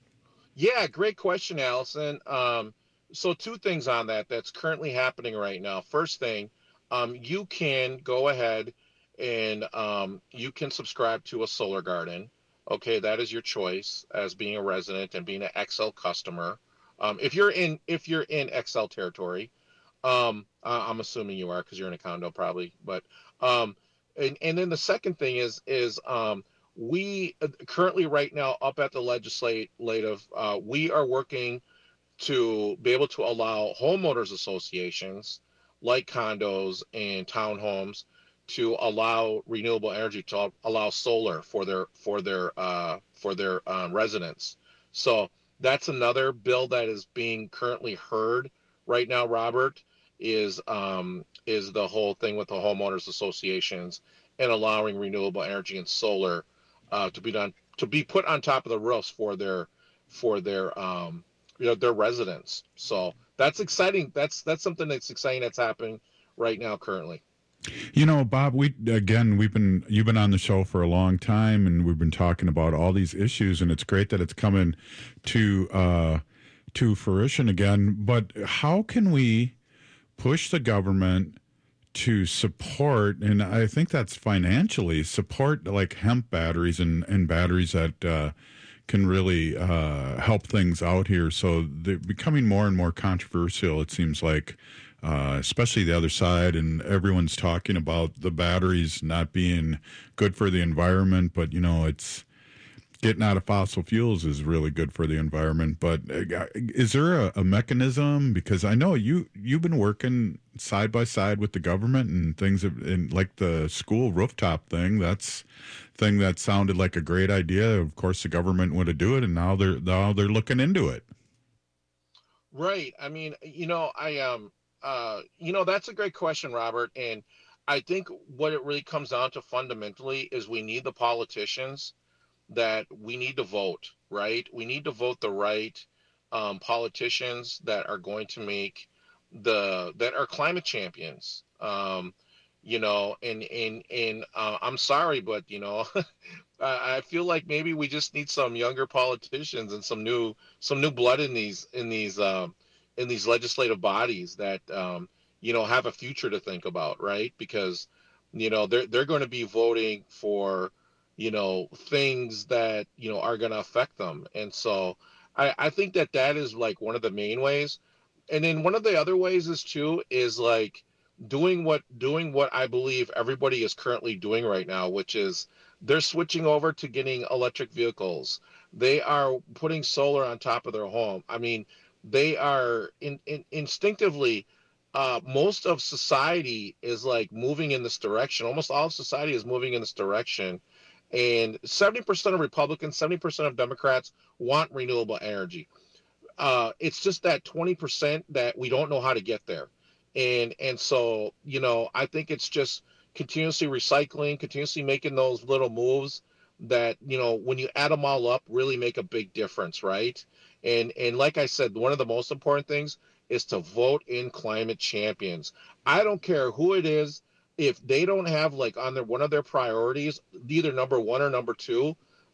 Yeah, great question, Allison. Um, so two things on that that's currently happening right now. First thing, um, you can go ahead and um, you can subscribe to a solar garden. Okay, that is your choice as being a resident and being an X L customer. Um, if you're in if you're in X L territory, um, I'm assuming you are because you're in a condo probably. But um, and and then the second thing is is um, we currently right now up at the legislative, uh, we are working to be able to allow homeowners associations like condos and townhomes to allow renewable energy, to allow solar for their for their uh, for their um, residents. So that's another bill that is being currently heard right now, Robert, is um, is the whole thing with the homeowners associations and allowing renewable energy and solar uh, to be done to be put on top of the roofs for their for their um, you know their residents. So that's exciting. That's that's something that's exciting that's happening right now currently. You know, Bob, we again we've been you've been on the show for a long time, and we've been talking about all these issues, and it's great that it's coming to uh, to fruition again. But how can we push the government to support, and I think that's financially support, like hemp batteries and and batteries that uh, can really uh, help things out here? So they're becoming more and more controversial, it seems like. Uh, especially the other side, and everyone's talking about the batteries not being good for the environment, but you know, it's getting out of fossil fuels is really good for the environment. But uh, is there a, a mechanism? Because I know you you've been working side by side with the government and things, and like the school rooftop thing. That's thing that sounded like a great idea. Of course, the government would have do it, and now they're now they're looking into it. Right. I mean, you know, I um. Uh, you know, that's a great question, Robert. And I think what it really comes down to fundamentally is we need the politicians that we need to vote, right? We need to vote the right um, politicians that are going to make the, that are climate champions. Um, you know, and, and, and uh, I'm sorry, but, you know, I feel like maybe we just need some younger politicians and some new, some new blood in these, in these, um, in these legislative bodies that, um, you know, have a future to think about, right? Because, you know, they're, they're going to be voting for, you know, things that, you know, are going to affect them. And so I, I think that that is like one of the main ways. And then one of the other ways is too, is like doing what, doing what I believe everybody is currently doing right now, which is they're switching over to getting electric vehicles. They are putting solar on top of their home. I mean, they are in, in, instinctively, uh, most of society is like moving in this direction. Almost all of society is moving in this direction. And seventy percent of Republicans, seventy percent of Democrats want renewable energy. Uh, it's just that twenty percent that we don't know how to get there. And, and so, you know, I think it's just continuously recycling, continuously making those little moves that, you know, when you add them all up, really make a big difference, right? And and like I said, one of the most important things is to vote in climate champions. I don't care who it is. If they don't have like on their one of their priorities, either number one or number two,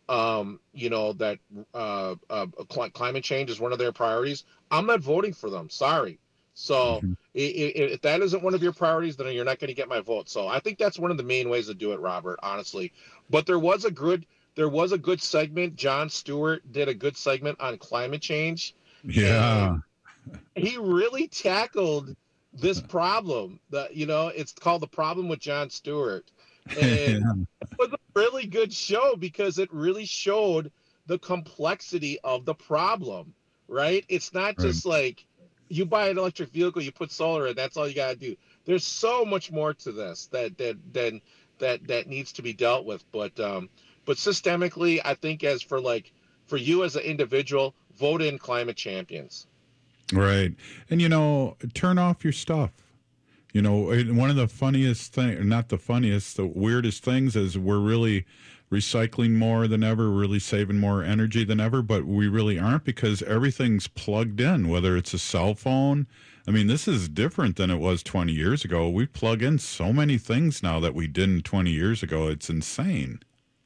um, you know, that uh, uh, cl- climate change is one of their priorities, I'm not voting for them. Sorry. So mm-hmm. if, if that isn't one of your priorities, then you're not going to get my vote. So I think that's one of the main ways to do it, Robert, honestly. But there was a good, there was a good segment. Jon Stewart did a good segment on climate change. Yeah. He really tackled this problem. That, you know, it's called The Problem with Jon Stewart. And yeah. It was a really good show because it really showed the complexity of the problem, right? It's not just right. like you buy an electric vehicle, you put solar in, that's all you got to do. There's so much more to this that that that that that needs to be dealt with. But um, but systemically, I think as for like for you as an individual, vote in climate champions. Right. And, you know, turn off your stuff. You know, one of the funniest things, not the funniest, the weirdest things is we're really recycling more than ever, really saving more energy than ever, but we really aren't because everything's plugged in, whether it's a cell phone. I mean, this is different than it was twenty years ago. We plug in so many things now that we didn't twenty years ago. It's insane.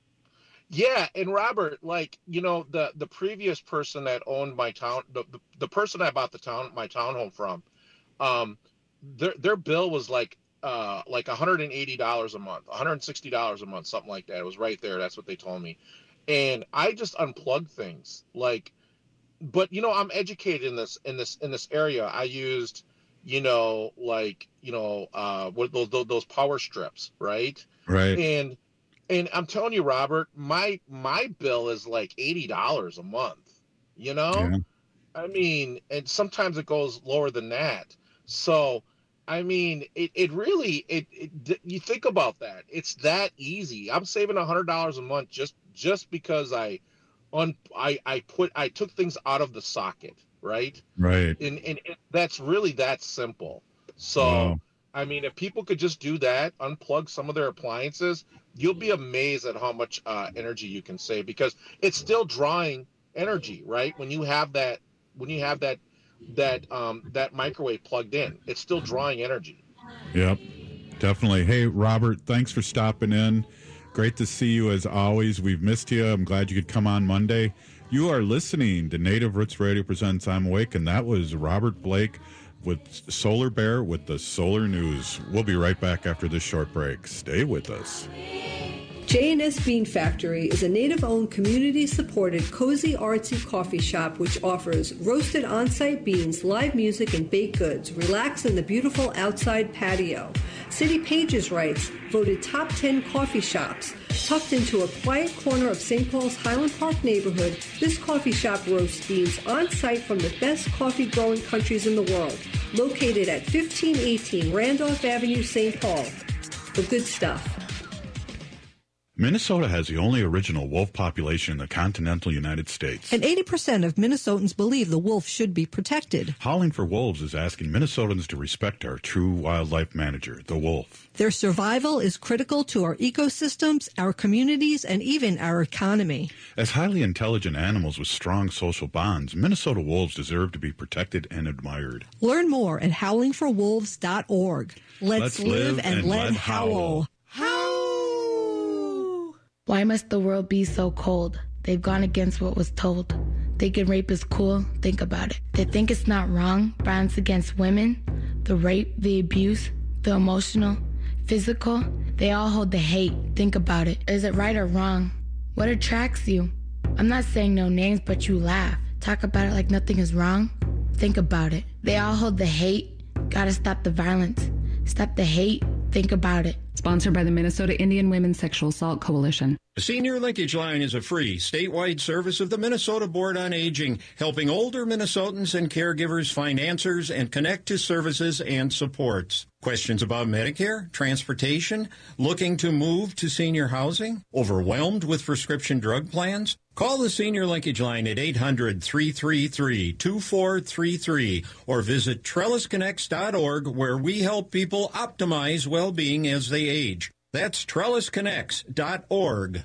Yeah, and Robert, like, you know, the the previous person that owned my town, the, the, the person I bought the town my townhome from, um, their their bill was like uh like one hundred eighty dollars a month, one hundred sixty dollars a month, something like that. It was right there. That's what they told me. And I just unplugged things. Like, but you know, I'm educated in this in this in this area. I used, you know, like, you know, uh what those those power strips, right? Right. And And I'm telling you, Robert, my my bill is like eighty dollars a month, you know? Yeah. I mean, and sometimes it goes lower than that. So, I mean, it, it really, it, it you think about that. It's that easy. I'm saving one hundred dollars a month just just because I un, I, I put I took things out of the socket, right? Right. And, and it, that's really that simple. So, wow. I mean, if people could just do that, unplug some of their appliances, you'll be amazed at how much uh, energy you can save because it's still drawing energy, right? When you have that, when you have that, that um, that microwave plugged in, it's still drawing energy. Yep, definitely. Hey, Robert, thanks for stopping in. Great to see you as always. We've missed you. I'm glad you could come on Monday. You are listening to Native Roots Radio Presents I'm Awake, and that was Robert Blake with Solar Bear with the Solar News. We'll be right back after this short break. Stay with us. J and S Bean Factory is a native-owned, community-supported, cozy, artsy coffee shop which offers roasted on-site beans, live music, and baked goods. Relax in the beautiful outside patio. City Pages writes, voted top ten coffee shops. Tucked into a quiet corner of Saint Paul's Highland Park neighborhood, this coffee shop roasts beans on-site from the best coffee-growing countries in the world. Located at fifteen eighteen Randolph Avenue, Saint Paul. The good stuff. Minnesota has the only original wolf population in the continental United States. And eighty percent of Minnesotans believe the wolf should be protected. Howling for Wolves is asking Minnesotans to respect our true wildlife manager, the wolf. Their survival is critical to our ecosystems, our communities, and even our economy. As highly intelligent animals with strong social bonds, Minnesota wolves deserve to be protected and admired. Learn more at howling for wolves dot org. Let's, Let's live, live and, and let let howl. Howl! Why must the world be so cold? They've gone against what was told. Thinking rape is cool, think about it. They think it's not wrong, violence against women, the rape, the abuse, the emotional, physical. They all hold the hate, think about it. Is it right or wrong? What attracts you? I'm not saying no names, but you laugh. Talk about it like nothing is wrong. Think about it. They all hold the hate. Gotta stop the violence. Stop the hate. Think about it. Sponsored by the Minnesota Indian Women's Sexual Assault Coalition. The Senior Linkage Line is a free, statewide service of the Minnesota Board on Aging, helping older Minnesotans and caregivers find answers and connect to services and supports. Questions about Medicare, transportation, looking to move to senior housing, overwhelmed with prescription drug plans? Call the Senior Linkage Line at eight hundred, three three three, two four three three or visit trellis connects dot org where we help people optimize well-being as they age. That's trellis connects dot org.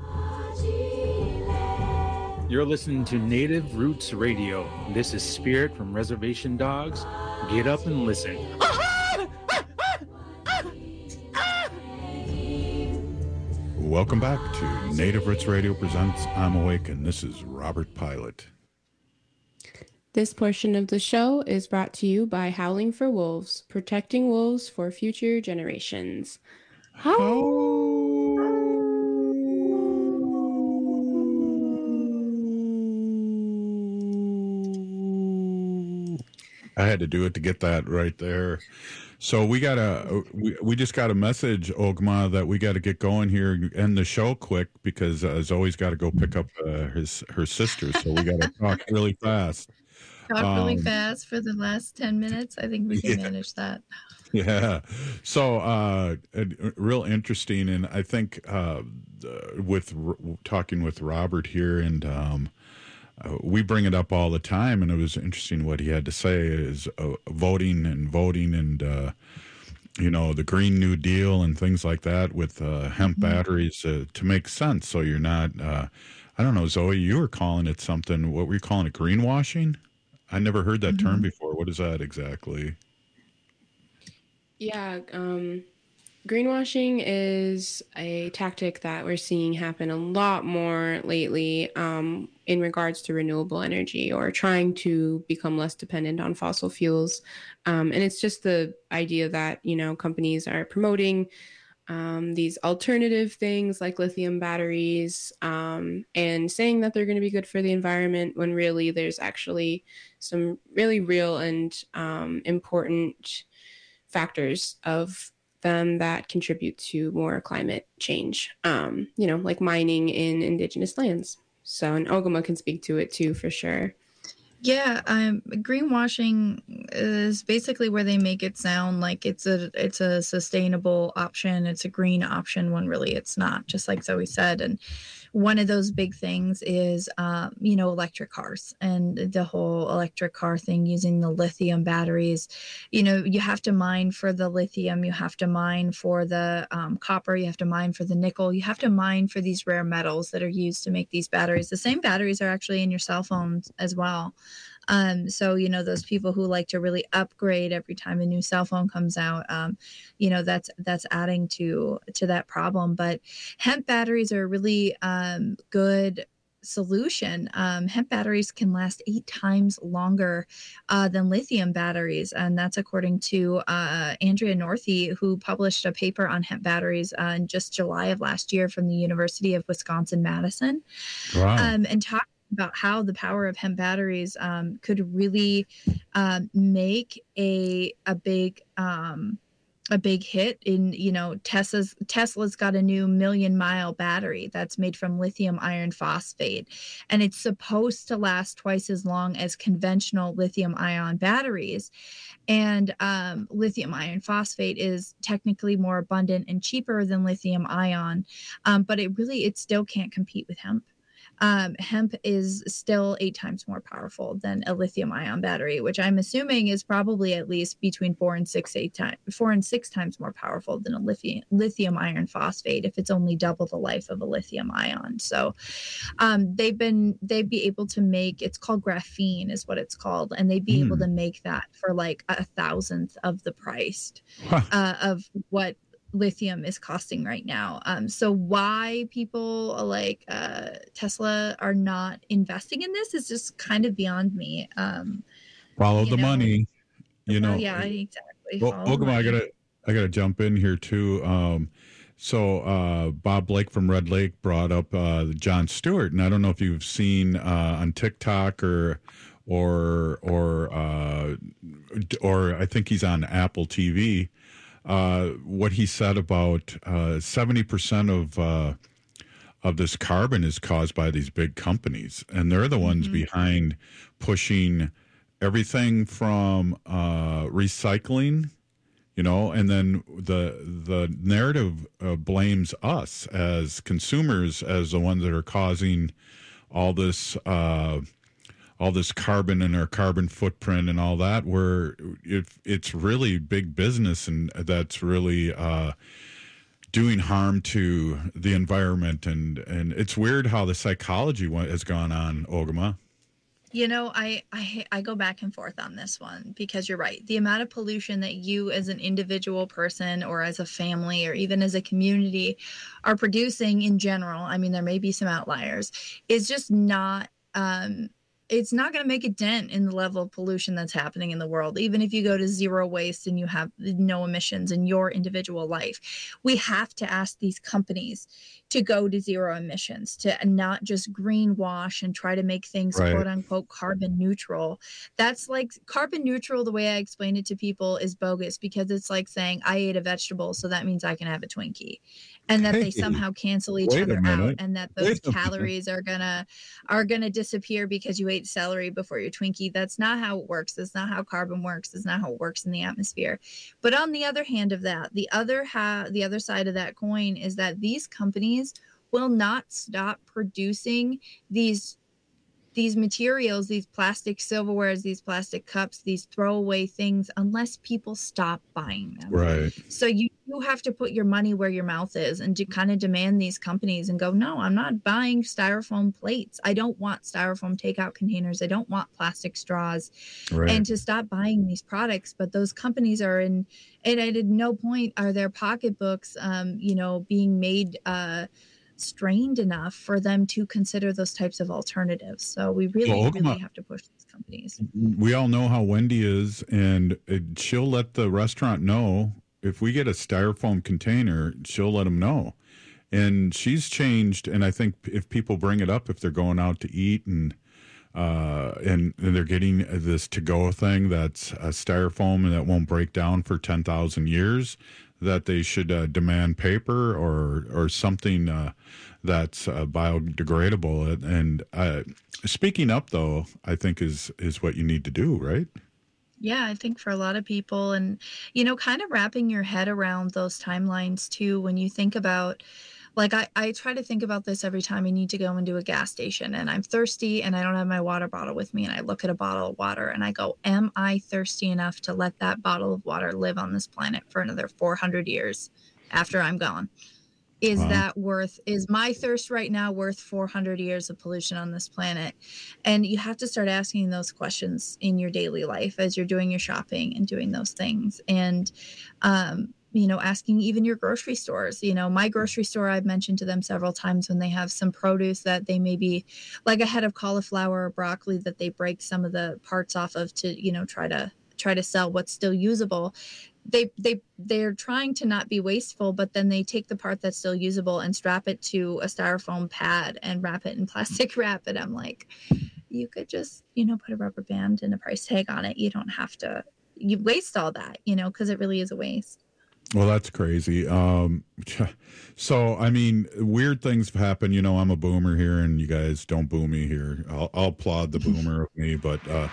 You're listening to Native Roots Radio. This is Spirit from Reservation Dogs. Get up and listen. welcome back to Native Roots Radio presents I'm Awake, and this is Robert Pilot. This portion of the show is brought to you by Howling for Wolves, protecting wolves for future generations. Howl. I had to do it to get that right there. So we got a we, we just got a message, Ogma, that we got to get going here, end the show quick because uh, Zoe's got to go pick up uh, his her sister. So we got to talk really fast. Talk really Um, fast for the last ten minutes. I think we can yeah. manage that. Yeah. So, uh, it- real interesting. And I think, uh, uh, with r- talking with Robert here and, um, uh, we bring it up all the time, and it was interesting what he had to say is uh, voting and voting and, uh, you know, the Green New Deal and things like that with uh, hemp batteries uh, to make sense. So you're not, uh, I don't know, Zoe, you were calling it something. What were you calling it? Greenwashing? I never heard that term before. What is that exactly? Yeah, um, greenwashing is a tactic that we're seeing happen a lot more lately um, in regards to renewable energy or trying to become less dependent on fossil fuels. Um, and it's just the idea that, you know, companies are promoting um, these alternative things like lithium batteries um, and saying that they're going to be good for the environment when really there's actually some really real and um, important factors of them that contribute to more climate change, um, you know, like mining in indigenous lands. So, and Ogama can speak to it too, for sure. Yeah, um, greenwashing is basically where they make it sound like it's a it's a sustainable option, it's a green option when really it's not. Just like Zoe said, and one of those big things is, um, you know, electric cars and the whole electric car thing using the lithium batteries. You know, you have to mine for the lithium, you have to mine for the um, copper, you have to mine for the nickel, you have to mine for these rare metals that are used to make these batteries. The same batteries are actually in your cell phones as well. Um, so, you know, those people who like to really upgrade every time a new cell phone comes out, um, you know, that's, that's adding to, to that problem. But hemp batteries are a really um, good solution. Um, hemp batteries can last eight times longer uh, than lithium batteries. And that's according to uh, Andrea Northey, who published a paper on hemp batteries uh, in just July of last year from the University of Wisconsin-Madison. Wow. Um, and talk about how the power of hemp batteries um, could really um, make a a big um, a big hit in, you know, Tesla's Tesla's got a new million mile battery that's made from lithium iron phosphate, and it's supposed to last twice as long as conventional lithium ion batteries. And um, lithium iron phosphate is technically more abundant and cheaper than lithium ion, um, but it really it still can't compete with hemp. Um, hemp is still eight times more powerful than a lithium ion battery, which I'm assuming is probably at least between four and six, eight times, four and six times more powerful than a lithium lithium iron phosphate if it's only double the life of a lithium ion. So um, they've been they'd be able to make, it's called graphene is what it's called, and they'd be mm. able to make that for like a thousandth of the price huh. uh, of what lithium is costing right now. Um, so why people like uh, Tesla are not investing in this is just kind of beyond me. Um, Follow the know. money, you know. Uh, yeah, exactly. Well, Ogama, I gotta, I gotta jump in here too. Um, so uh, Bob Blake from Red Lake brought up uh, Jon Stewart, and I don't know if you've seen uh, on TikTok or or or uh, or I think he's on Apple T V. Uh, what he said about uh, seventy percent of uh, of this carbon is caused by these big companies, and they're the ones mm-hmm. behind pushing everything from uh, recycling, you know, and then the the narrative uh, blames us as consumers as the ones that are causing all this uh, all this carbon and our carbon footprint and all that, where it, it's really big business and that's really uh, doing harm to the environment. And, and it's weird how the psychology has gone on, Ogama. You know, I, I I go back and forth on this one because you're right. The amount of pollution that you as an individual person or as a family or even as a community are producing in general, I mean, there may be some outliers, is just not, um, it's not going to make a dent in the level of pollution that's happening in the world. Even if you go to zero waste and you have no emissions in your individual life, we have to ask these companies to go to zero emissions, to not just greenwash and try to make things Right. quote unquote carbon neutral. That's like carbon neutral. The way I explain it to people is bogus because it's like saying I ate a vegetable, so that means I can have a Twinkie. And that they Hey, somehow cancel each wait a other out, minute. and that Wait those a minute. calories are gonna are gonna disappear because you ate celery before your Twinkie. That's not how it works. That's not how carbon works. That's not how it works in the atmosphere. But on the other hand of that, the other ha- the other side of that coin is that these companies will not stop producing these these materials, these plastic silverwares, these plastic cups, these throwaway things, unless people stop buying them. Right. So you, you have to put your money where your mouth is and to kind of demand these companies and go, no, I'm not buying styrofoam plates. I don't want styrofoam takeout containers. I don't want plastic straws. Right. And to stop buying these products. But those companies are in, and at no point are their pocketbooks, um, you know, being made uh, strained enough for them to consider those types of alternatives. So we really, Well, really Ogama- have to push these companies. We all know how Wendy is, and it, she'll let the restaurant know if we get a styrofoam container, she'll let them know. And she's changed, and I think if people bring it up, if they're going out to eat and uh, and, and they're getting this to-go thing that's a styrofoam and that won't break down for ten thousand years, that they should uh, demand paper or or something uh, that's uh, biodegradable. And uh, speaking up, though, I think is is what you need to do, right? Yeah, I think for a lot of people, and, you know, kind of wrapping your head around those timelines too, when you think about, like, I, I try to think about this every time I need to go into a gas station and I'm thirsty and I don't have my water bottle with me, and I look at a bottle of water and I go, am I thirsty enough to let that bottle of water live on this planet for another four hundred years after I'm gone? Is Wow. that worth, is my thirst right now worth four hundred years of pollution on this planet? And you have to start asking those questions in your daily life as you're doing your shopping and doing those things. And, um, you know, asking even your grocery stores, you know, my grocery store, I've mentioned to them several times when they have some produce that they maybe, like a head of cauliflower or broccoli that they break some of the parts off of to, you know, try to try to sell what's still usable. They they they're trying to not be wasteful, but then they take the part that's still usable and strap it to a styrofoam pad and wrap it in plastic wrap. And I'm like, you could just, you know, put a rubber band and a price tag on it. You don't have to, you waste all that, you know, because it really is a waste. Well, that's crazy. Um, so, I mean, weird things happen. You know, I'm a boomer here, and you guys don't boo me here. I'll, I'll applaud the boomer of me, but, uh,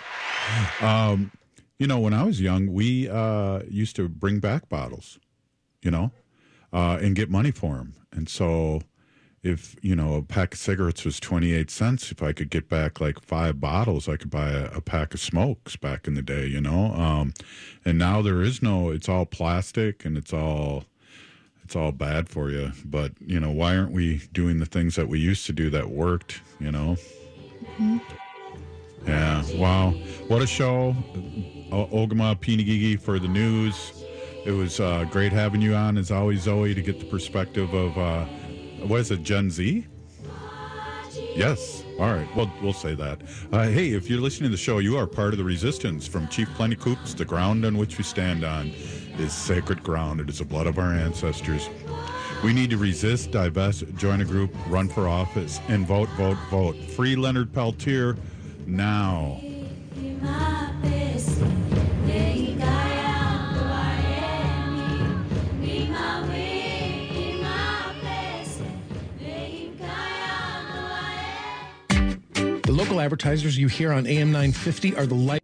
um, you know, when I was young, we uh, used to bring back bottles, you know, uh, and get money for them. And so if, you know, a pack of cigarettes was twenty-eight cents, if I could get back like five bottles, I could buy a, a pack of smokes back in the day, you know. Um, and now there is no, it's all plastic and it's all, it's all bad for you. But, you know, why aren't we doing the things that we used to do that worked, you know? Mm-hmm. Yeah. Wow. What a show. O- Ogama Pinigigi for the news. It was uh, great having you on, as always, Zoe, to get the perspective of, uh, what is it, Gen Z? Yes. All right. Well, we'll say that. Uh, hey, if you're listening to the show, you are part of the resistance. From Chief Plenty Coops, the ground on which we stand on is sacred ground. It is the blood of our ancestors. We need to resist, divest, join a group, run for office, and vote, vote, vote. Free Leonard Peltier now. The local advertisers you hear on A M nine fifty are the light.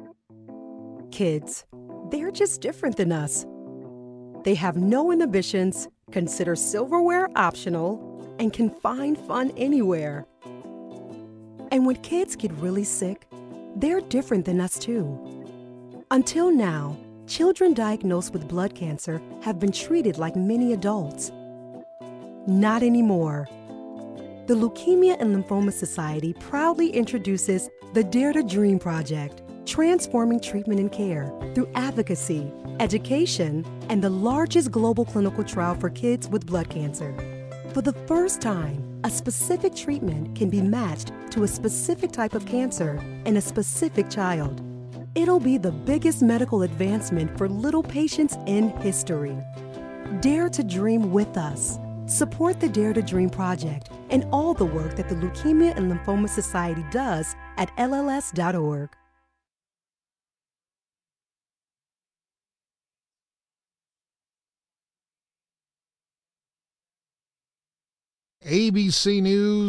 Kids, they're just different than us. They have no inhibitions, consider silverware optional, and can find fun anywhere. And when kids get really sick, they're different than us too. Until now, children diagnosed with blood cancer have been treated like many adults. Not anymore. The Leukemia and Lymphoma Society proudly introduces the Dare to Dream Project, transforming treatment and care through advocacy, education, and the largest global clinical trial for kids with blood cancer. For the first time, a specific treatment can be matched to a specific type of cancer in a specific child. It'll be the biggest medical advancement for little patients in history. Dare to dream with us. Support the Dare to Dream Project and all the work that the Leukemia and Lymphoma Society does at L L S dot org. A B C News.